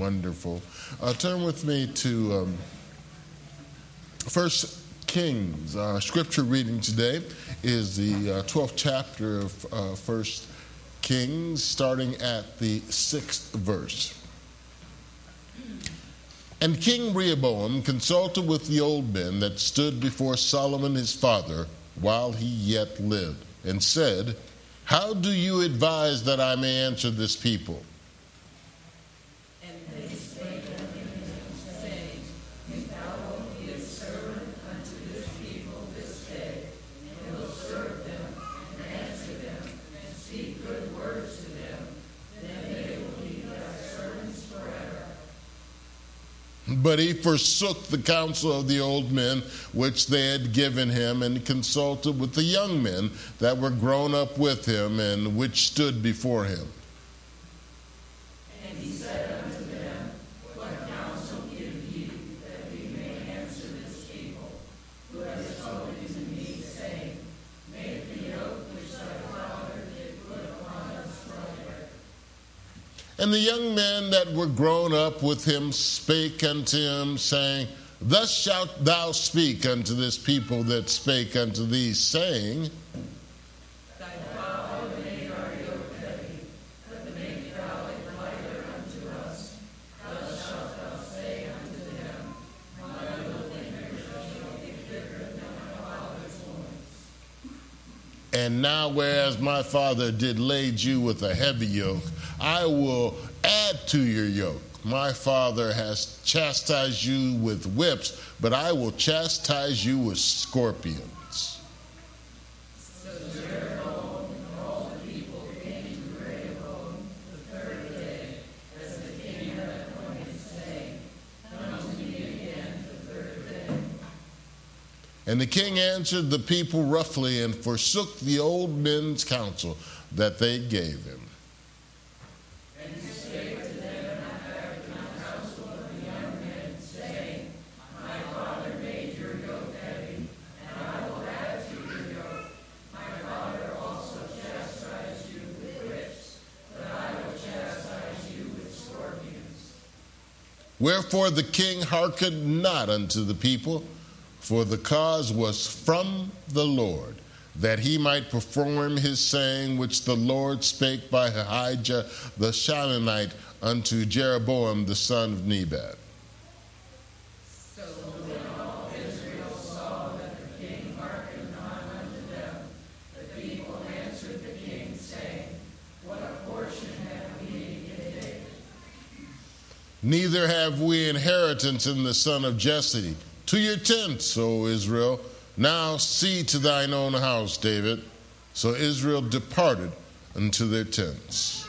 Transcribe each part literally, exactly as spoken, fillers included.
wonderful. Uh, turn with me to um, First Kings. Our scripture reading today is the uh, twelfth chapter of uh, First Kings, starting at the sixth verse. And King Rehoboam consulted with the old men that stood before Solomon his father while he yet lived, and said, How do you advise that I may answer this people? And they spake unto him, saying, If thou wilt be a servant unto this people this day, and wilt serve them, and answer them, and speak good words to them, then they will be thy servants forever. But he forsook the counsel of the old men which they had given him, and consulted with the young men that were grown up with him, and which stood before him. And he said unto them, What counsel give ye, that we may answer this people, who have spoken to me, saying, Make the yoke which thy father did put upon us lighter. And the young men that were grown up with him spake unto him, saying, Thus shalt thou speak unto this people that spake unto thee, saying, Thy father made our yoke heavy, but make thou it lighter unto us. Thus shalt thou say unto them, My little finger shall be bigger than my father's loins. And now whereas my father did lade you with a heavy yoke, I will add to your yoke. My father has chastised you with whips, but I will chastise you with scorpions. So Jeroboam and all the people came to Rehoboam the third day, as the king had appointed, saying, Come to me again the third day. And the king answered the people roughly, and forsook the old men's counsel that they gave him. And he spake to them after the counsel of the young men, saying, My father made your yoke heavy, and I will add to your yoke. My father also chastised you with whips, but I will chastise you with scorpions. Wherefore the king hearkened not unto the people, for the cause was from the Lord, that he might perform his saying which the Lord spake by Ahijah the Shilonite unto Jeroboam the son of Nebat. So when all Israel saw that the king hearkened not unto them, the people answered the king, saying, What a portion have we in David? Neither have we inheritance in the son of Jesse. To your tents, O Israel. Now see to thine own house, David. So Israel departed unto their tents.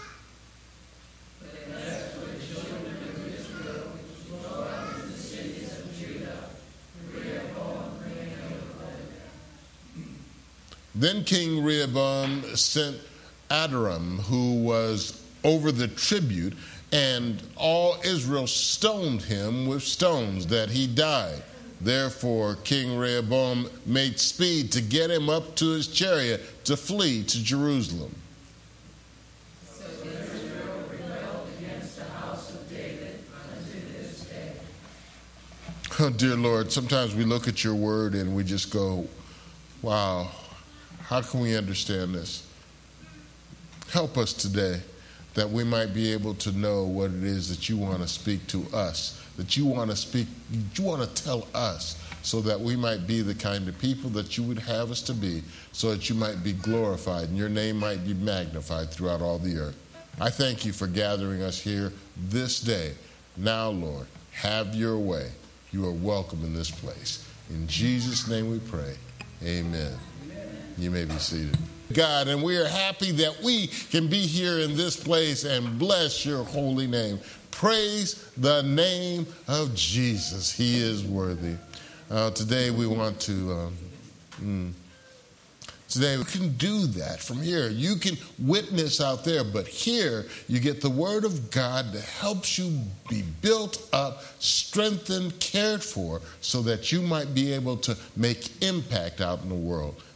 Then King Rehoboam sent Adoram, who was over the tribute, and all Israel stoned him with stones, that he died. Therefore King Rehoboam made speed to get him up to his chariot to flee to Jerusalem. So Israel rebelled against the house of David unto this day. Oh, dear Lord, sometimes we look at your word and we just go, wow, how can we understand this? Help us today that we might be able to know what it is that you want to speak to us, that you want to speak, you want to tell us, so that we might be the kind of people that you would have us to be, so that you might be glorified and your name might be magnified throughout all the earth. I thank you for gathering us here this day. Now, Lord, have your way. You are welcome in this place. In Jesus' name we pray. Amen. Amen. You may be seated. God, and we are happy that we can be here in this place and bless your holy name. Praise the name of Jesus. He is worthy. Uh, today we want to, um, mm, today we can do that from here. You can witness out there, but here you get the word of God that helps you be built up, strengthened, cared for, so that you might be able to make impact out in the world.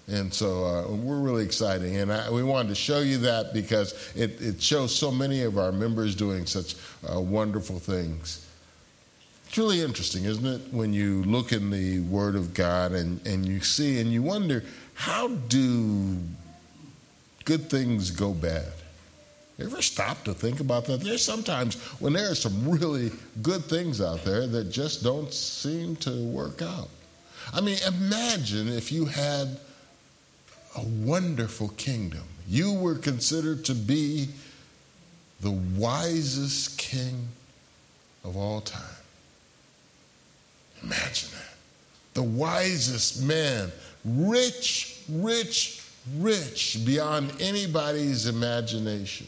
And so uh, we're really excited. And I, we wanted to show you that because it, it shows so many of our members doing such uh, wonderful things. It's really interesting, isn't it, when you look in the Word of God and, and you see and you wonder, how do good things go bad? You ever stop to think about that? There's sometimes when there are some really good things out there that just don't seem to work out. I mean, imagine if you had a wonderful kingdom. You were considered to be the wisest king of all time. Imagine that. The wisest man, rich, rich, rich beyond anybody's imagination.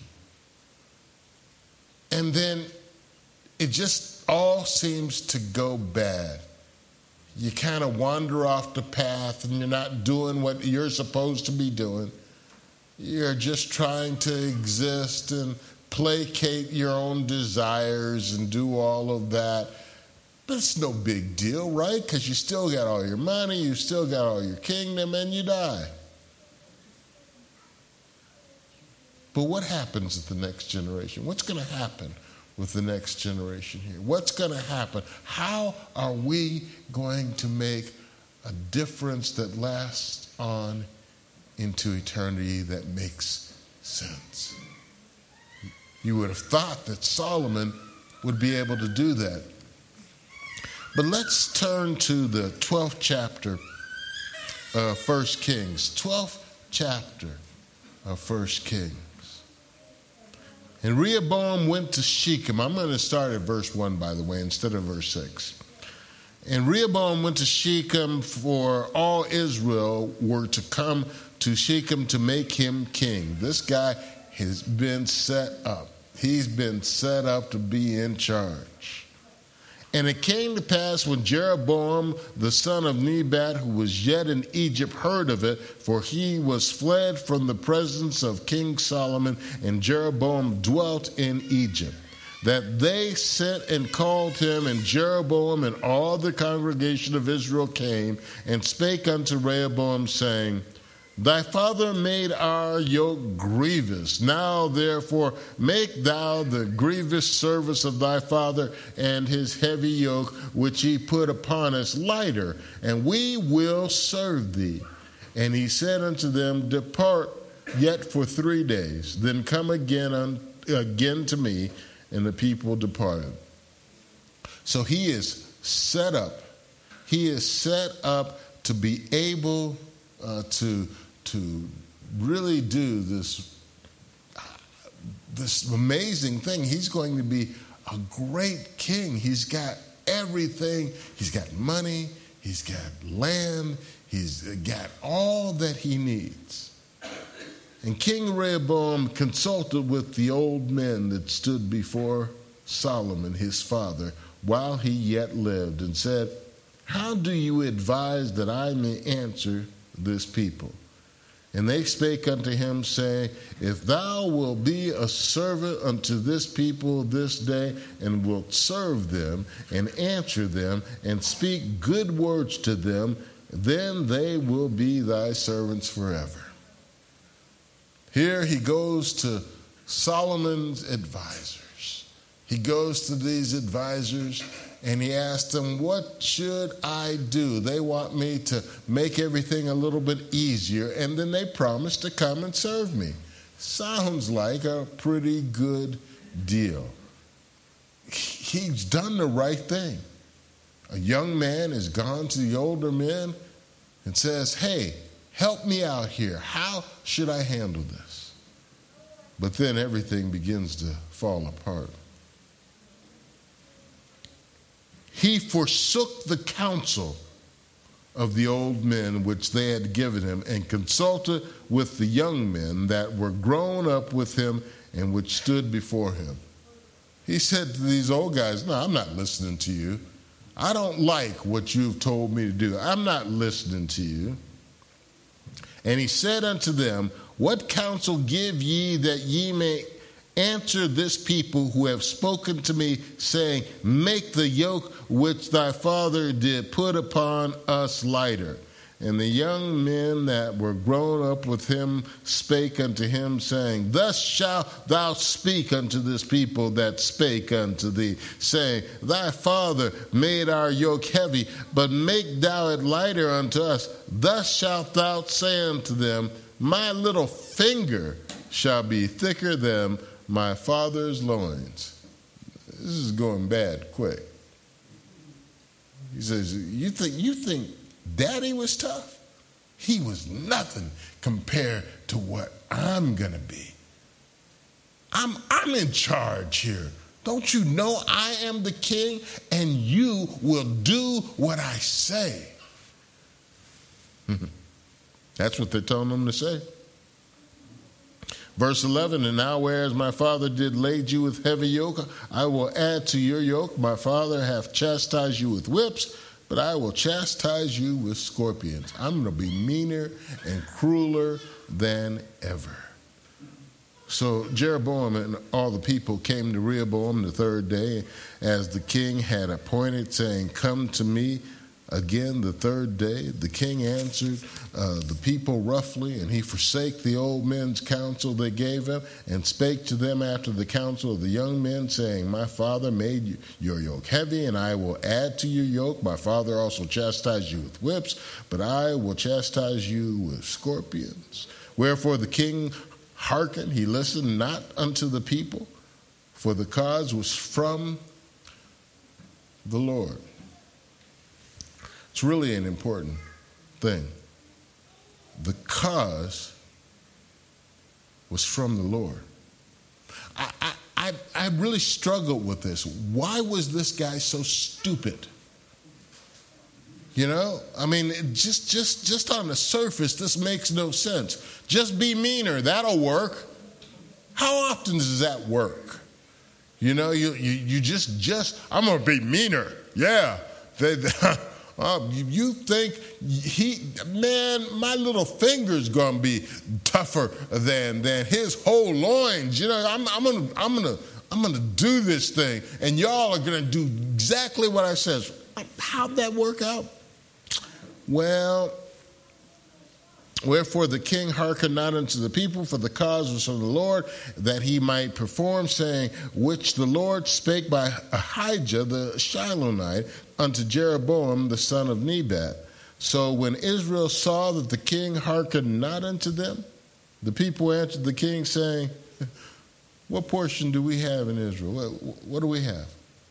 And then it just all seems to go bad. You kind of wander off the path and you're not doing what you're supposed to be doing. You're just trying to exist and placate your own desires and do all of that. But it's no big deal, right? Because you still got all your money, you still got all your kingdom, and you die. But what happens at the next generation? What's going to happen with the next generation here? What's going to happen? How are we going to make a difference that lasts on into eternity that makes sense? You would have thought that Solomon would be able to do that. But let's turn to the twelfth chapter of First Kings. twelfth chapter of First Kings. And Rehoboam went to Shechem. I'm going to start at verse one, by the way, instead of verse six. And Rehoboam went to Shechem, for all Israel were to come to Shechem to make him king. This guy has been set up. He's been set up to be in charge. And it came to pass when Jeroboam, the son of Nebat, who was yet in Egypt, heard of it, for he was fled from the presence of King Solomon, and Jeroboam dwelt in Egypt, that they sent and called him, and Jeroboam and all the congregation of Israel came and spake unto Rehoboam, saying, Thy father made our yoke grievous. Now, therefore, make thou the grievous service of thy father and his heavy yoke, which he put upon us, lighter, and we will serve thee. And he said unto them, Depart yet for three days, then come again, un- again to me. And the people departed. So he is set up. He is set up to be able uh, to to really do this, this amazing thing. He's going to be a great king. He's got everything. He's got money. He's got land. He's got all that he needs. And King Rehoboam consulted with the old men that stood before Solomon, his father, while he yet lived, and said, How do you advise that I may answer this people? And they spake unto him, saying, If thou wilt be a servant unto this people this day, and wilt serve them, and answer them, and speak good words to them, then they will be thy servants forever. Here he goes to Solomon's advisors. He goes to these advisors, and he asked them, what should I do? They want me to make everything a little bit easier, and then they promise to come and serve me. Sounds like a pretty good deal. He's done the right thing. A young man has gone to the older men and says, hey, help me out here. How should I handle this? But then everything begins to fall apart. He forsook the counsel of the old men which they had given him, and consulted with the young men that were grown up with him and which stood before him. He said to these old guys, no, I'm not listening to you. I don't like what you've told me to do. I'm not listening to you. And he said unto them, what counsel give ye that ye may answer this people who have spoken to me, saying, make the yoke which thy father did put upon us lighter. And the young men that were grown up with him spake unto him, saying, Thus shalt thou speak unto this people that spake unto thee, saying, Thy father made our yoke heavy, but make thou it lighter unto us. Thus shalt thou say unto them, My little finger shall be thicker than my father's loins. This is going bad quick. He says, You think you think Daddy was tough? He was nothing compared to what I'm going to be. I'm, I'm in charge here. Don't you know I am the king and you will do what I say? That's what they're telling them to say. Verse eleven, And now whereas my father did lade you with heavy yoke, I will add to your yoke. My father hath chastised you with whips, but I will chastise you with scorpions. I'm going to be meaner and crueler than ever. So Jeroboam and all the people came to Rehoboam the third day, as the king had appointed, saying, Come to me again the third day. The king answered uh, the people roughly, and he forsake the old men's counsel they gave him, and spake to them after the counsel of the young men, saying, My father made your yoke heavy, and I will add to your yoke. My father also chastised you with whips, but I will chastise you with scorpions. Wherefore the king hearkened, he listened not unto the people, for the cause was from the Lord. It's really an important thing. The cause was from the Lord. I, I, I, I really struggled with this. Why was this guy so stupid? You know, I mean, it just, just, just on the surface, this makes no sense. Just be meaner, that'll work. How often does that work? You know, you, you, you just, just, I'm going to be meaner. Yeah. They, Uh, you, you think he, man, my little finger's gonna be tougher than than his whole loins. You know, I'm, I'm gonna, I'm gonna, I'm gonna do this thing, and y'all are gonna do exactly what I says. How'd that work out? Well, wherefore the king hearkened not unto the people, for the cause was from the Lord, that he might perform, saying, which the Lord spake by Ahijah the Shilonite unto Jeroboam the son of Nebat. So when Israel saw that the king hearkened not unto them, the people answered the king, saying, what portion do we have in Israel? What, what do we have?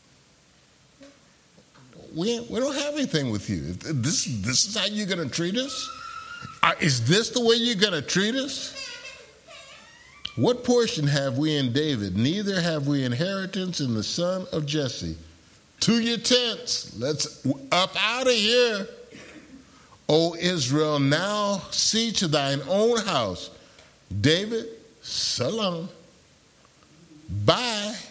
We, we don't have anything with you. This, this is how you're going to treat us? Uh, is this the way you're going to treat us? What portion have we in David? Neither have we inheritance in the son of Jesse. To your tents. Let's up out of here. O Israel, now see to thine own house. David, salam. Bye.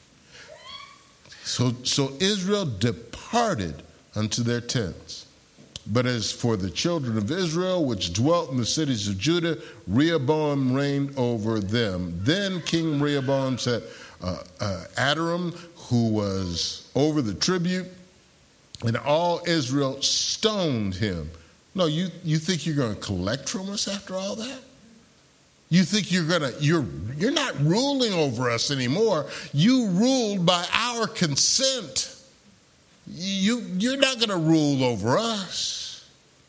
So, so Israel departed unto their tents. But as for the children of Israel, which dwelt in the cities of Judah, Rehoboam reigned over them. Then King Rehoboam said, uh, uh, Adoram, who was over the tribute, and all Israel stoned him. No, you, you think you're going to collect from us after all that? You think you're going to, you're, you're not ruling over us anymore. You ruled by our consent. You, you're not going to rule over us.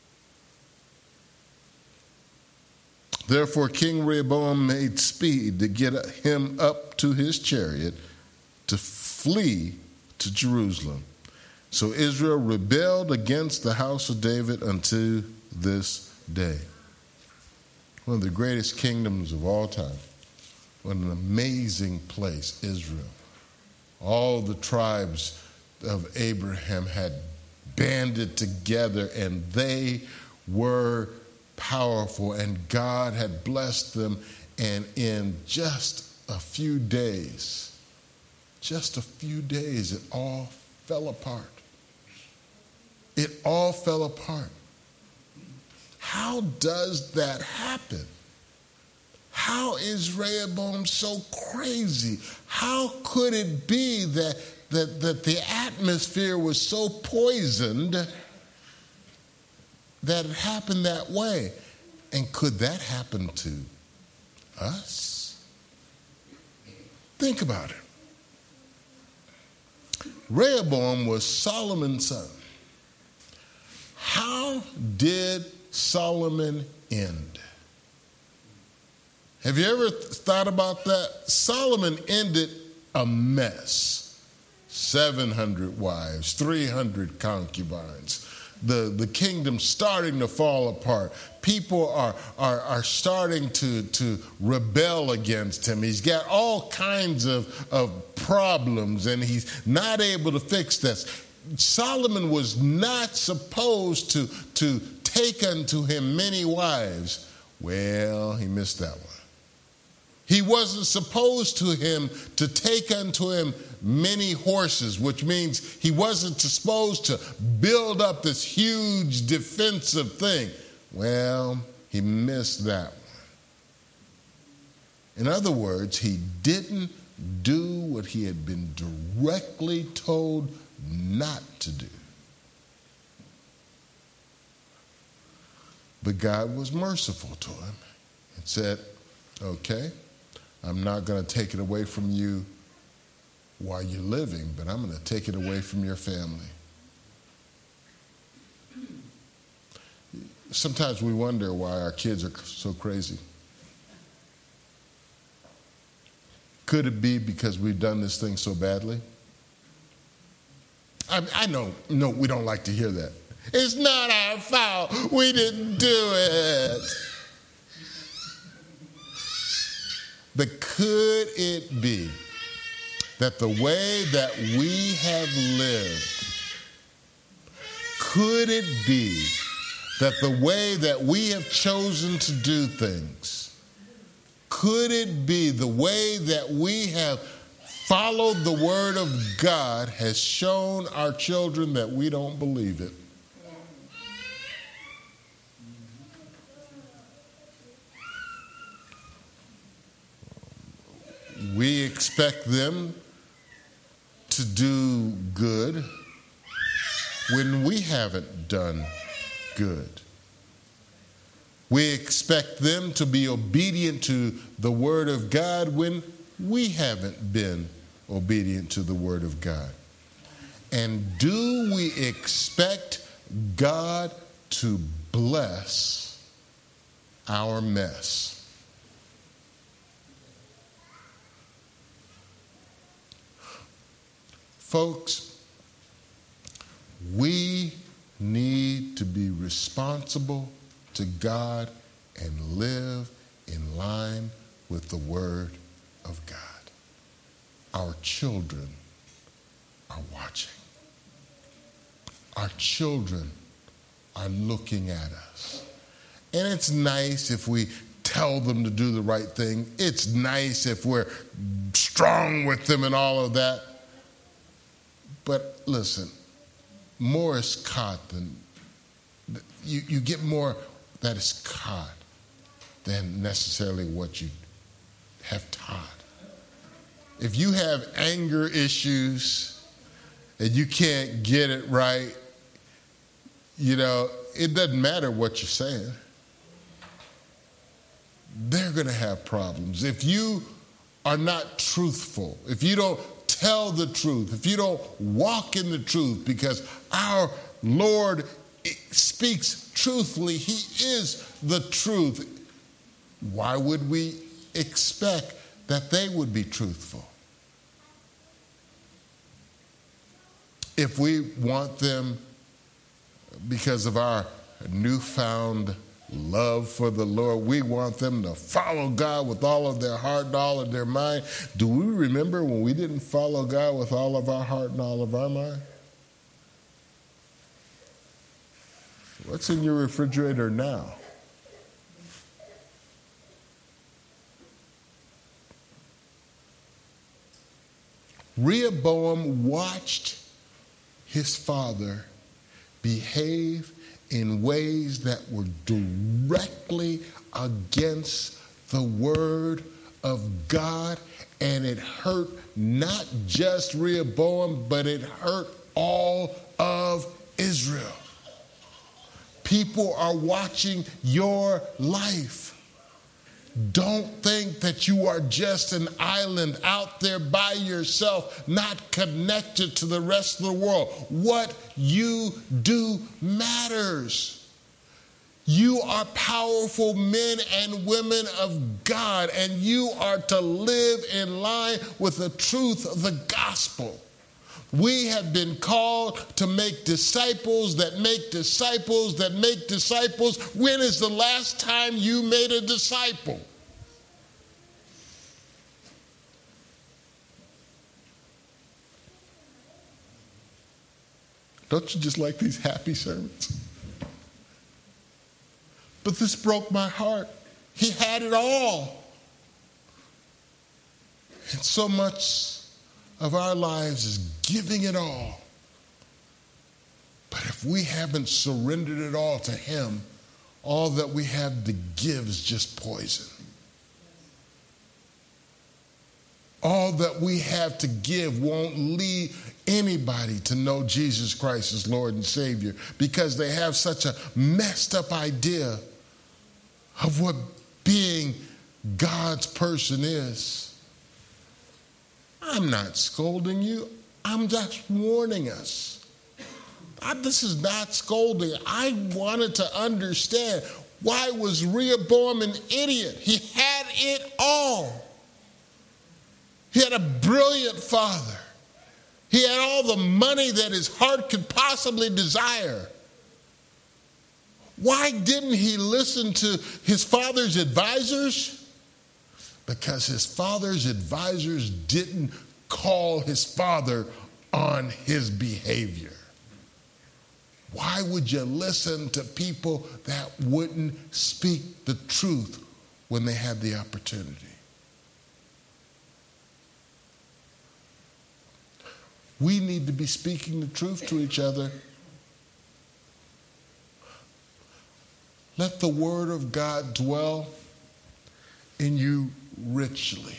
Therefore, King Rehoboam made speed to get him up to his chariot to flee to Jerusalem. So Israel rebelled against the house of David unto this day. One of the greatest kingdoms of all time. What an amazing place, Israel. All the tribes of Abraham had banded together, and they were powerful, and God had blessed them, and in just a few days, just a few days, it all fell apart. It all fell apart. How does that happen? How is Rehoboam so crazy? How could it be that That, that the atmosphere was so poisoned that it happened that way. And could that happen to us? Think about it. Rehoboam was Solomon's son. How did Solomon end? Have you ever th- thought about that? Solomon ended a mess. seven hundred wives, three hundred concubines. The, the kingdom starting to fall apart. People are, are, are starting to, to rebel against him. He's got all kinds of, of problems, and he's not able to fix this. Solomon was not supposed to, to take unto him many wives. Well, he missed that one. He wasn't supposed to him to take unto him many horses, which means he wasn't supposed to build up this huge defensive thing. Well, he missed that one. In other words, he didn't do what he had been directly told not to do. But God was merciful to him and said, okay, I'm not going to take it away from you while you're living, but I'm going to take it away from your family. Sometimes we wonder why our kids are so crazy. Could it be because we've done this thing so badly? I, I know, no, we don't like to hear that. It's not our fault. We didn't do it. But could it be that the way that we have lived, could it be that the way that we have chosen to do things, could it be the way that we have followed the word of God has shown our children that we don't believe it? We expect them to do good when we haven't done good. We expect them to be obedient to the Word of God when we haven't been obedient to the Word of God. And do we expect God to bless our mess? Folks, we need to be responsible to God and live in line with the Word of God. Our children are watching. Our children are looking at us. And it's nice if we tell them to do the right thing. It's nice if we're strong with them and all of that. But listen, more is caught than, you, you get more that is caught than necessarily what you have taught. If you have anger issues and you can't get it right, you know, it doesn't matter what you're saying. They're going to have problems. If you are not truthful, if you don't tell the truth, if you don't walk in the truth, because our Lord speaks truthfully, He is the truth, why would we expect that they would be truthful? If we want them, because of our newfound love for the Lord, we want them to follow God with all of their heart and all of their mind. Do we remember when we didn't follow God with all of our heart and all of our mind? What's in your refrigerator now? Rehoboam watched his father behave in ways that were directly against the word of God, and it hurt not just Rehoboam, but it hurt all of Israel. People are watching your life. Don't think that you are just an island out there by yourself, not connected to the rest of the world. What you do matters. You are powerful men and women of God, and you are to live in line with the truth of the gospel. We have been called to make disciples that make disciples that make disciples. When is the last time you made a disciple? Don't you just like these happy sermons? But this broke my heart. He had it all. And so much of our lives is giving it all. But if we haven't surrendered it all to him, all that we have to give is just poison. All that we have to give won't lead anybody to know Jesus Christ as Lord and Savior, because they have such a messed up idea of what being God's person is. I'm not scolding you. I'm just warning us. I, this is not scolding. I wanted to understand, why was Rehoboam an idiot? He had it all. He had a brilliant father. He had all the money that his heart could possibly desire. Why didn't he listen to his father's advisors? Because his father's advisors didn't call his father on his behavior. Why would you listen to people that wouldn't speak the truth when they had the opportunity? We need to be speaking the truth to each other. Let the word of God dwell in you richly,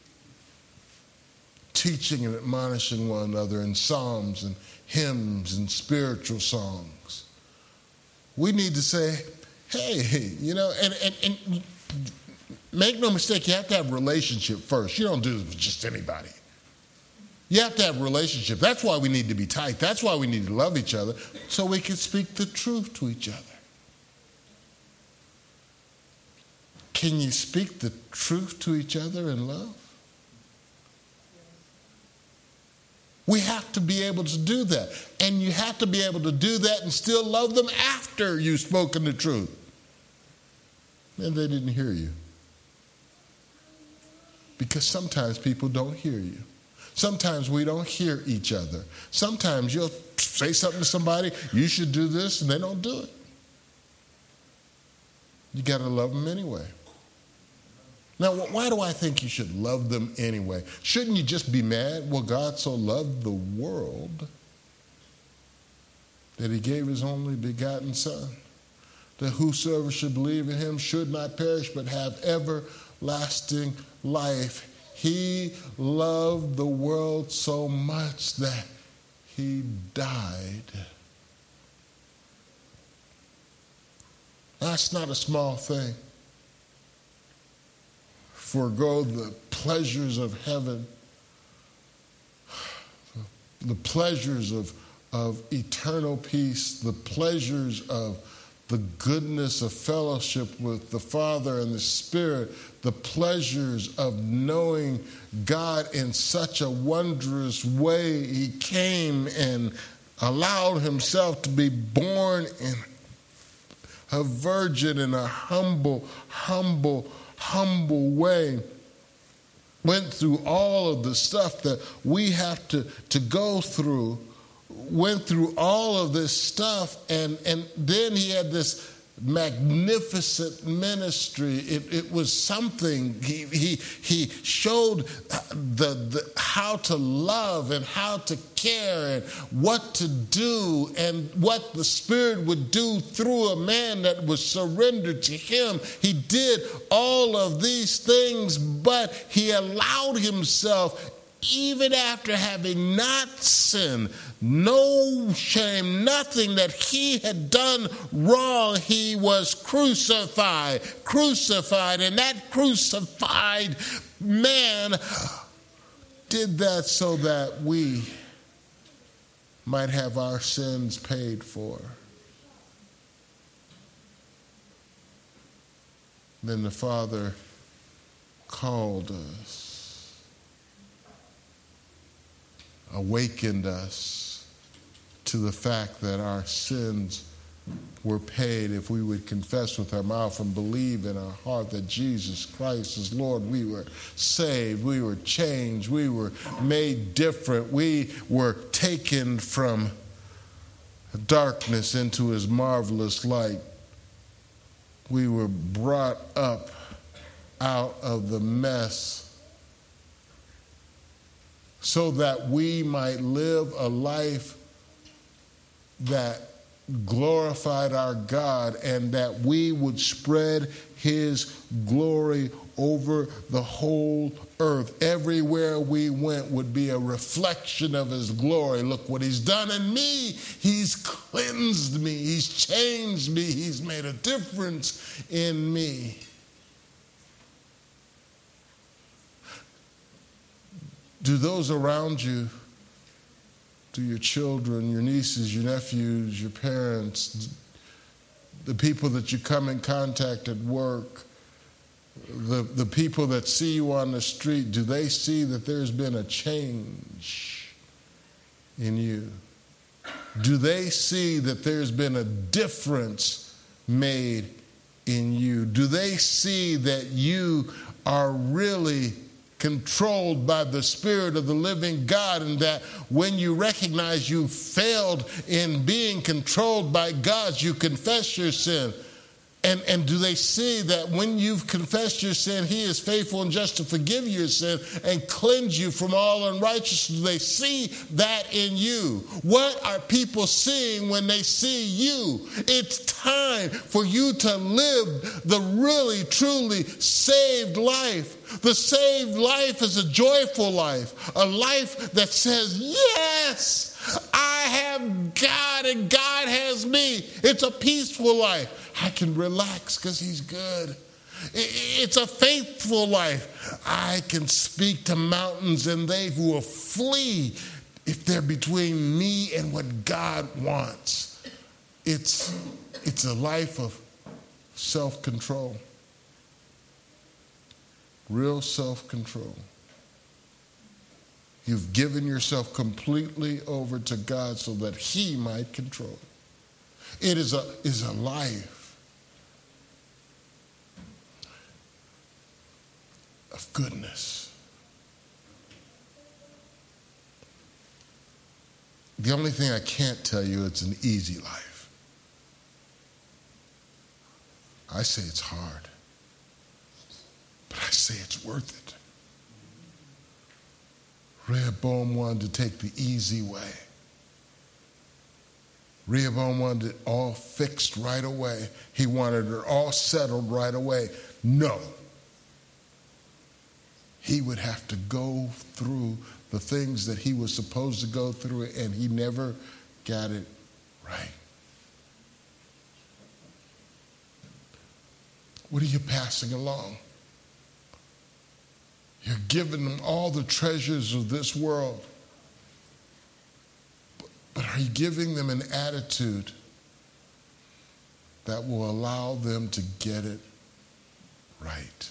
teaching and admonishing one another in psalms and hymns and spiritual songs. We need to say, hey, you know, and, and, and make no mistake, you have to have a relationship first. You don't do this with just anybody. You have to have a relationship. That's why we need to be tight. That's why we need to love each other, so we can speak the truth to each other. Can you speak the truth to each other in love? We have to be able to do that. And you have to be able to do that and still love them after you've spoken the truth. And they didn't hear you. Because sometimes people don't hear you. Sometimes we don't hear each other. Sometimes you'll say something to somebody, you should do this, and they don't do it. You got to love them anyway. Now, why do I think you should love them anyway? Shouldn't you just be mad? Well, God so loved the world that he gave his only begotten Son, that whosoever should believe in him should not perish but have everlasting life. He loved the world so much that he died. That's not a small thing. Forgo the pleasures of heaven, the pleasures of, of eternal peace, the pleasures of the goodness of fellowship with the Father and the Spirit, the pleasures of knowing God in such a wondrous way. He came and allowed himself to be born in a virgin in a humble, humble, humble way. Went through all of the stuff that we have to, to go through. Went through all of this stuff, and, and then he had this magnificent ministry. It, it was something. He, he, he showed the, the how to love and how to care and what to do and what the Spirit would do through a man that was surrendered to him. He did all of these things, but he allowed himself even after having not sinned, no shame, nothing that he had done wrong, he was crucified, crucified. And that crucified man did that so that we might have our sins paid for. Then the Father called us, awakened us to the fact that our sins were paid. If we would confess with our mouth and believe in our heart that Jesus Christ is Lord, we were saved, we were changed, we were made different, we were taken from darkness into his marvelous light. We were brought up out of the mess so that we might live a life that glorified our God and that we would spread his glory over the whole earth. Everywhere we went would be a reflection of his glory. Look what he's done in me. He's cleansed me. He's changed me. He's made a difference in me. Do those around you, do your children, your nieces, your nephews, your parents, the people that you come in contact at work, the, the people that see you on the street, do they see that there's been a change in you? Do they see that there's been a difference made in you? Do they see that you are really controlled by the Spirit of the living God, and that when you recognize you failed in being controlled by God, you confess your sin? And, and do they see that when you've confessed your sin, he is faithful and just to forgive your sin and cleanse you from all unrighteousness? Do they see that in you? What are people seeing when they see you? It's time for you to live the really, truly saved life. The saved life is a joyful life, a life that says, yes, I have God and God has me. It's a peaceful life. I can relax because he's good. It's a faithful life. I can speak to mountains and they will flee if they're between me and what God wants. It's, it's a life of self-control. Real self-control. You've given yourself completely over to God so that he might control. It is a, is a life of goodness. The only thing I can't tell you, it's an easy life. I say it's hard, but I say it's worth it. Rehoboam wanted to take the easy way. Rehoboam wanted it all fixed right away. He wanted it all settled right away. No. He would have to go through the things that he was supposed to go through, and he never got it right. What are you passing along? You're giving them all the treasures of this world. But are you giving them an attitude that will allow them to get it right?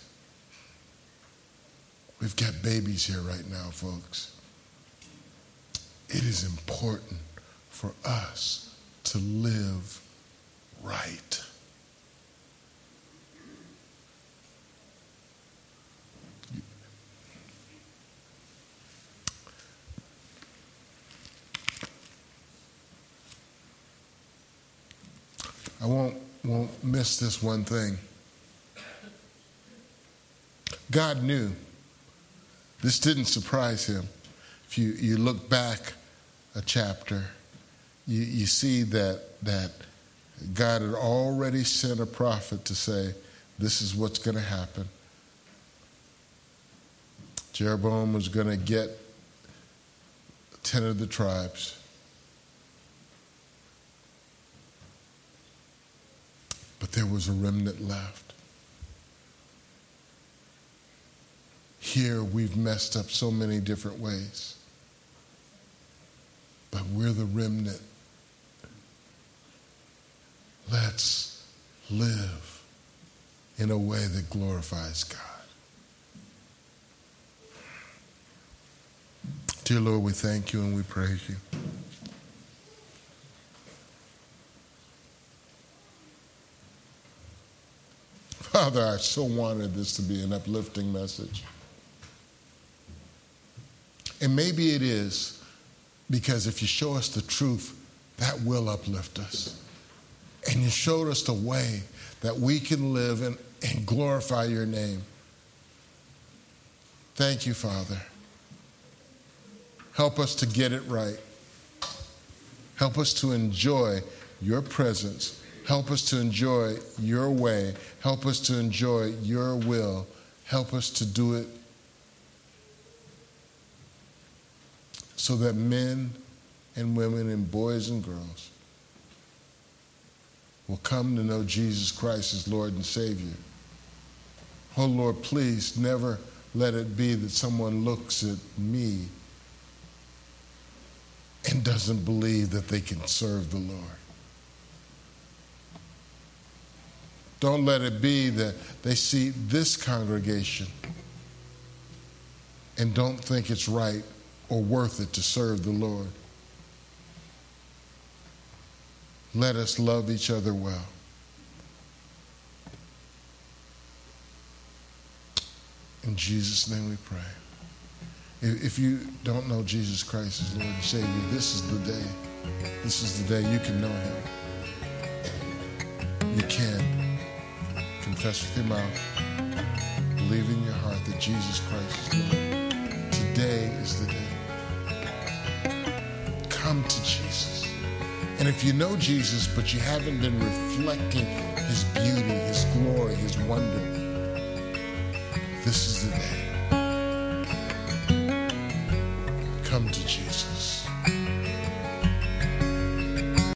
We've got babies here right now, folks. It is important for us to live right. I won't, won't miss this one thing. God knew. This didn't surprise him. If you, you look back a chapter, you, you see that, that God had already sent a prophet to say, this is what's going to happen. Jeroboam was going to get ten of the tribes. But there was a remnant left. Here we've messed up so many different ways. But we're the remnant. Let's live in a way that glorifies God. Dear Lord, we thank you and we praise you. Father, I so wanted this to be an uplifting message. And maybe it is, because if you show us the truth, that will uplift us. And you showed us the way that we can live and, and glorify your name. Thank you, Father. Help us to get it right. Help us to enjoy your presence. Help us to enjoy your way. Help us to enjoy your will. Help us to do it so that men and women and boys and girls will come to know Jesus Christ as Lord and Savior. Oh Lord, please never let it be that someone looks at me and doesn't believe that they can serve the Lord. Don't let it be that they see this congregation and don't think it's right or worth it to serve the Lord. Let us love each other well. In Jesus' name we pray. If you don't know Jesus Christ as Lord and Savior, this is the day. This is the day you can know him. You can confess with your mouth, believe in your heart that Jesus Christ is Lord. Today is the day. Come to Jesus. And if you know Jesus, but you haven't been reflecting his beauty, his glory, his wonder, this is the day. Come to Jesus.